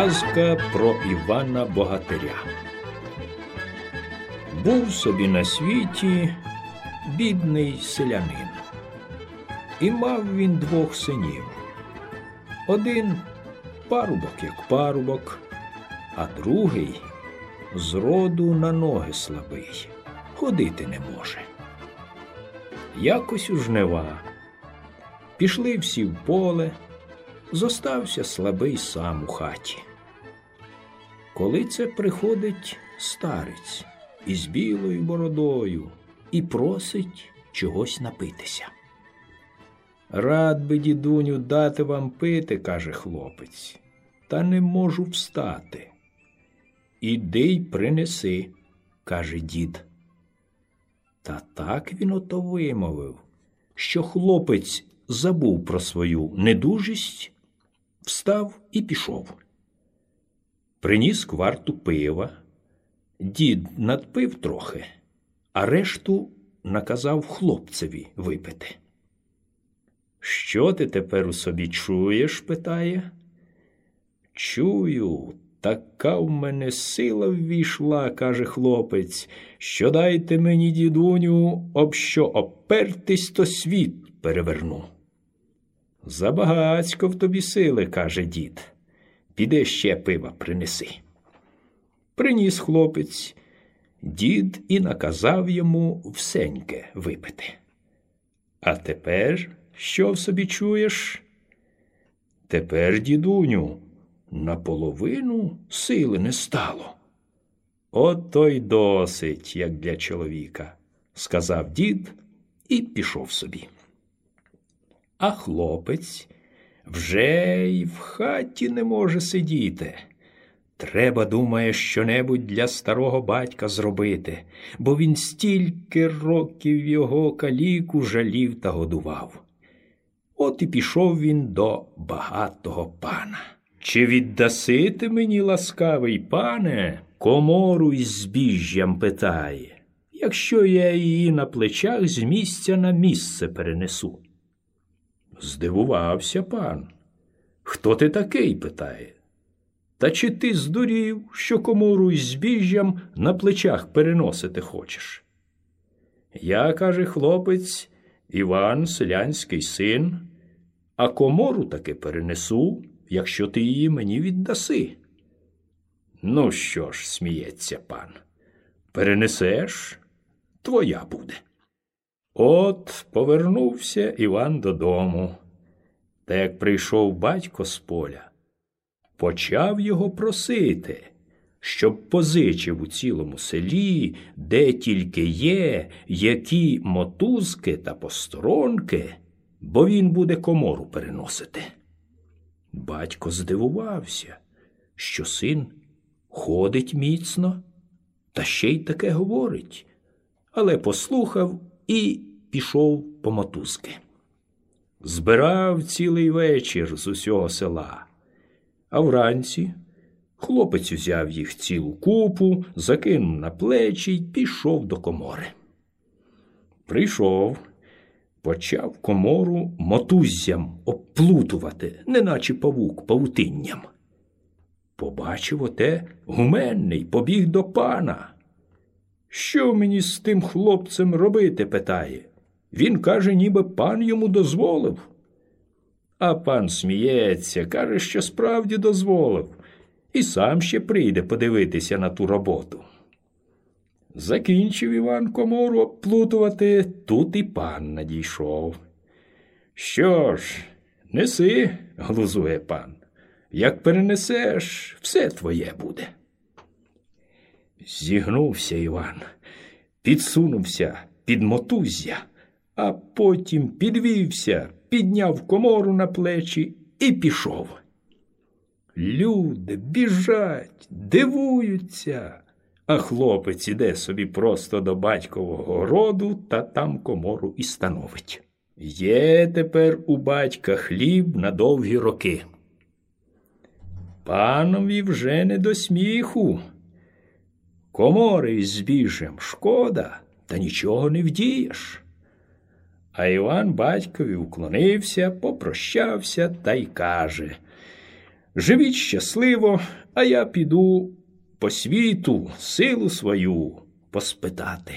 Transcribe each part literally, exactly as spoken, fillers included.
Казка про Івана Богатиря. Був собі на світі бідний селянин. І мав він двох синів. Один парубок, як парубок, а другий зроду на ноги слабий, ходити не може. Якось у жнива пішли всі в поле, зостався слабий сам у хаті. Коли це приходить старець із білою бородою і просить чогось напитися. «Рад би, дідуню, дати вам пити, – каже хлопець, – та не можу встати». «Іди й принеси, – каже дід. Та так він ото вимовив, що хлопець забув про свою недужість, встав і пішов. Приніс кварту пива, дід надпив трохи, а решту наказав хлопцеві випити. «Що ти тепер у собі чуєш?» – питає. «Чую, така в мене сила ввійшла, – каже хлопець, – що дайте мені, дідуню, об що опертись, то світ переверну». «Забагацько в тобі сили, – каже дід, – піди ще пива принеси». Приніс хлопець, дід і наказав йому всеньке випити. «А тепер що в собі чуєш?» «Тепер, дідуню, наполовину сили не стало». «Ото й досить, як для чоловіка», – сказав дід і пішов собі. А хлопець вже й в хаті не може сидіти. Треба, думає, що-небудь для старого батька зробити, бо він стільки років його каліку жалів та годував. От і пішов він до багатого пана. «Чи віддаси ти мені, ласкавий пане, комору із збіжжям?» – питає, «якщо я її на плечах з місця на місце перенесу». Здивувався пан. «Хто ти такий?» – питає. «Та чи ти здурів, що комору із збіжжям на плечах переносити хочеш?» «Я, – каже хлопець, – Іван, селянський син, а комору таки перенесу, якщо ти її мені віддаси». «Ну що ж, – сміється пан, – перенесеш, твоя буде». От повернувся Іван додому. Та як прийшов батько з поля, почав його просити, щоб позичив у цілому селі, де тільки є, які мотузки та посторонки, бо він буде комору переносити. Батько здивувався, що син ходить міцно, та ще й таке говорить, але послухав і пішов по мотузки. Збирав цілий вечір з усього села, а вранці хлопець узяв їх цілу купу, закинув на плечі й пішов до комори. Прийшов, почав комору мотуззям обплутувати, неначе павук павутинням. Побачив оте гуменний, побіг до пана. «Що мені з тим хлопцем робити?» – питає. «Він каже, ніби пан йому дозволив». А пан сміється, каже, що справді дозволив, і сам ще прийде подивитися на ту роботу. Закінчив Іван комору обплутувати, тут і пан надійшов. «Що ж, неси», – глузує пан, – «як перенесеш, все твоє буде». Зігнувся Іван, підсунувся під мотуззя, а потім підвівся, підняв комору на плечі і пішов. Люди біжать, дивуються, а хлопець іде собі просто до батькового городу та там комору і становить. Є тепер у батька хліб на довгі роки. Панові вже не до сміху. Комори із збіжжям шкода, та нічого не вдієш. А Іван батькові уклонився, попрощався та й каже: Живіть щасливо, а я піду по світу силу свою поспитати.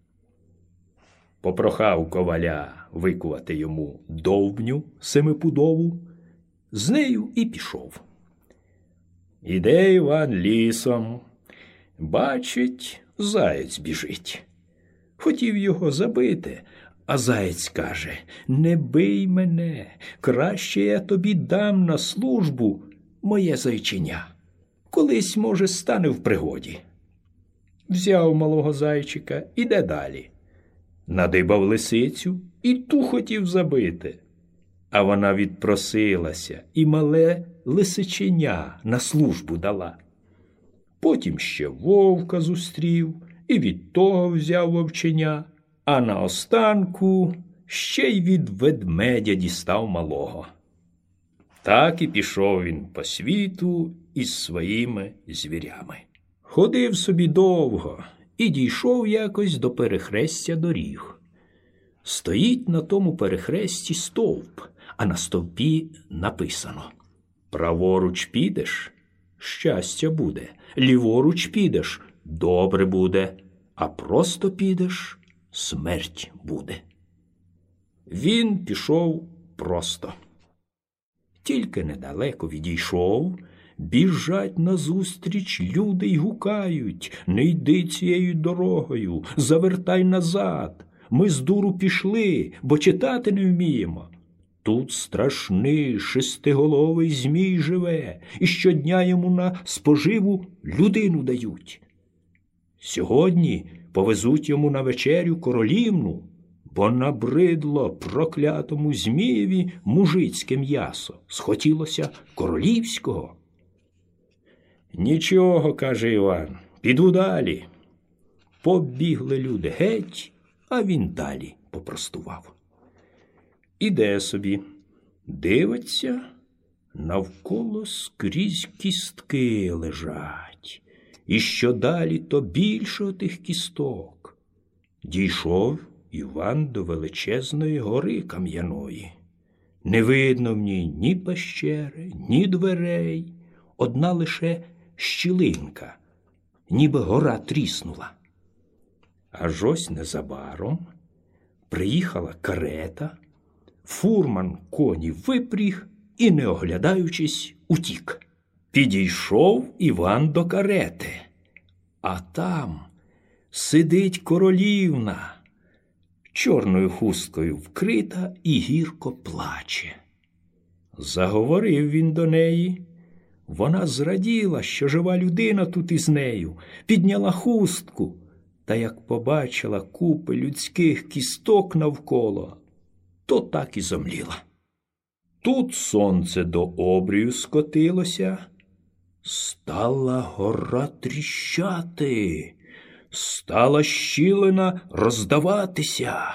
Попрохав коваля викувати йому довбню семипудову, з нею і пішов. Іде Іван лісом, бачить, заєць біжить. Хотів його забити, а заєць каже: «Не бий мене, краще я тобі дам на службу моє зайченя. Колись, може, стане в пригоді». Взяв малого зайчика, іде далі. Надибав лисицю і ту хотів забити. А вона відпросилася і мале лисиченя на службу дала. Потім ще вовка зустрів і від того взяв вовченя, а наостанку ще й від ведмедя дістав малого. Так і пішов він по світу із своїми звірями. Ходив собі довго і дійшов якось до перехрестя доріг. Стоїть на тому перехресті стовп, а на стовпі написано: «Праворуч підеш – щастя буде, ліворуч підеш – добре буде, а просто підеш – смерть буде». Він пішов просто. Тільки недалеко відійшов, біжать назустріч люди й гукають: «Не йди цією дорогою, завертай назад, ми з дуру пішли, бо читати не вміємо. Тут страшний шестиголовий змій живе, і щодня йому на споживу людину дають. Сьогодні повезуть йому на вечерю королівну, бо набридло проклятому змієві мужицьке м'ясо, схотілося королівського». «Нічого, – каже Іван, – піду далі». Побігли люди геть, а він далі попростував. Іде собі, дивиться, навколо скрізь кістки лежать, і що далі, то більше отих кісток. Дійшов Іван до величезної гори кам'яної. Не видно в ній ні пещери, ні дверей, одна лише щілинка, ніби гора тріснула. Аж ось незабаром приїхала карета, фурман коні випріг і, не оглядаючись, утік. Підійшов Іван до карети, а там сидить королівна, чорною хусткою вкрита і гірко плаче. Заговорив він до неї. Вона зраділа, що жива людина тут із нею, підняла хустку, та як побачила купи людських кісток навколо, то так і зомліла. Тут сонце до обрію скотилося, стала гора тріщати, стала щілина роздаватися.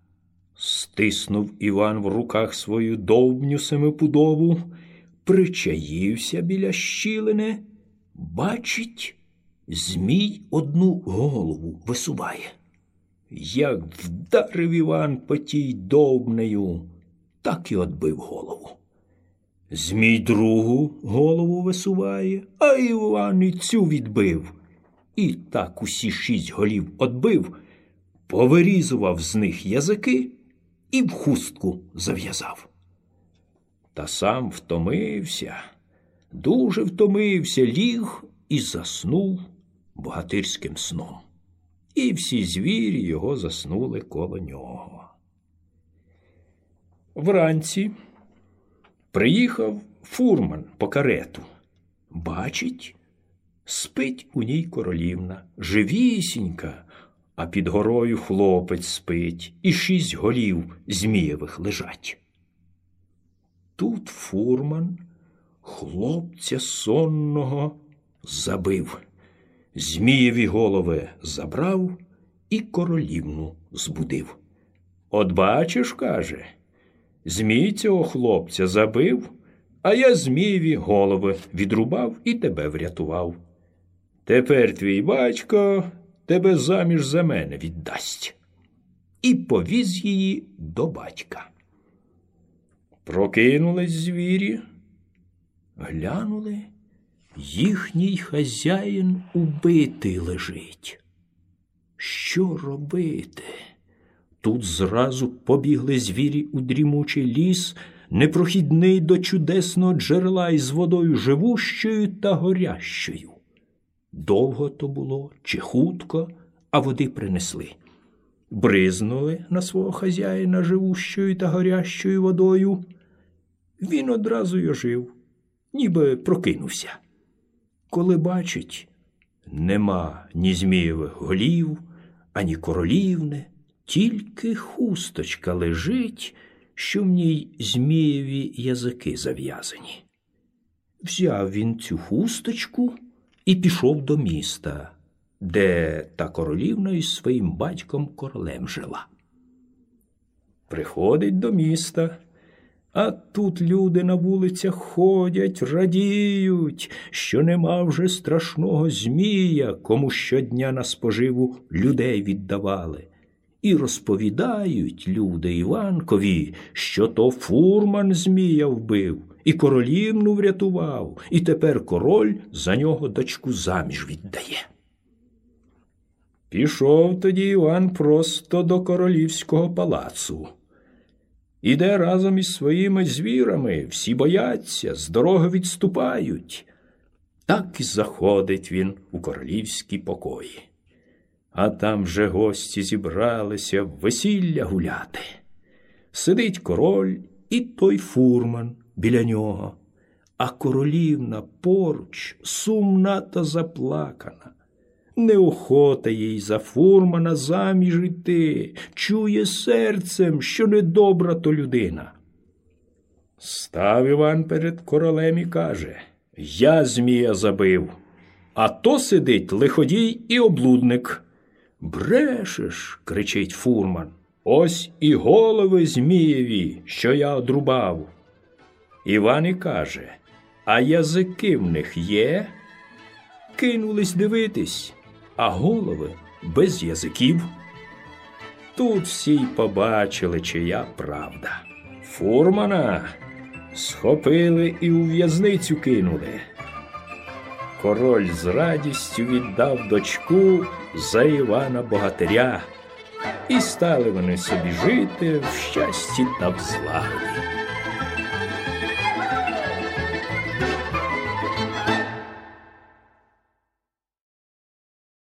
Стиснув Іван в руках свою довбню семипудову, причаївся біля щілини, бачить, змій одну голову висуває. Як вдарив Іван по тій довбнею, так і отбив голову. Змій другу голову висуває, а Іван і цю відбив. І так усі шість голів отбив, повирізував з них язики і в хустку зав'язав. Та сам втомився, дуже втомився, ліг і заснув богатирським сном. І всі звірі його заснули коло нього. Вранці приїхав фурман по карету. Бачить, спить у ній королівна, живісінька, а під горою хлопець спить, і шість голів змієвих лежать. Тут фурман хлопця сонного забив, змієві голови забрав і королівну збудив. «От бачиш, – каже, – змій цього хлопця забив, а я змієві голови відрубав і тебе врятував. Тепер твій батько тебе заміж за мене віддасть». І повіз її до батька. Прокинулись звірі, Глянули, їхній хазяїн убитий лежить. Що робити? Тут зразу побігли звірі у дрімучий ліс, непрохідний до чудесного джерела із водою живущою та горящою. Довго то було, чи хутко, а води принесли. Бризнули на свого хазяїна живущою та горящою водою. Він одразу й ожив, ніби прокинувся. Коли бачить, нема ні змієвих голів, ані королівни, тільки хусточка лежить, що в ній змієві язики зав'язані. Взяв він цю хусточку і пішов до міста, де та королівна із своїм батьком-королем жила. Приходить до міста, а тут люди на вулицях ходять, радіють, що нема вже страшного змія, кому щодня на споживу людей віддавали. І розповідають люди Іванкові, що то фурман змія вбив, і королівну врятував, і тепер король за нього дочку заміж віддає. Пішов тоді Іван просто до королівського палацу. Іде разом із своїми звірами, всі бояться, з дороги відступають. Так і заходить він у королівські покої. А там вже гості зібралися весілля гуляти. Сидить король і той фурман біля нього, а королівна поруч сумна та заплакана. Неохота їй за фурмана заміж іти, чує серцем, що недобра то людина. Став Іван перед королем і каже: «Я змія забив, а то сидить лиходій і облудник». «Брешеш!» – кричить фурман. «Ось і голови змієві, що я одрубав». Іван і каже: «А язики в них є?» Кинулись дивитись, а голови без язиків. Тут всі й побачили, чия правда. Фурмана схопили і у в'язницю кинули. Король з радістю віддав дочку за Івана Богатиря, і стали вони собі жити в щасті та в злагоді.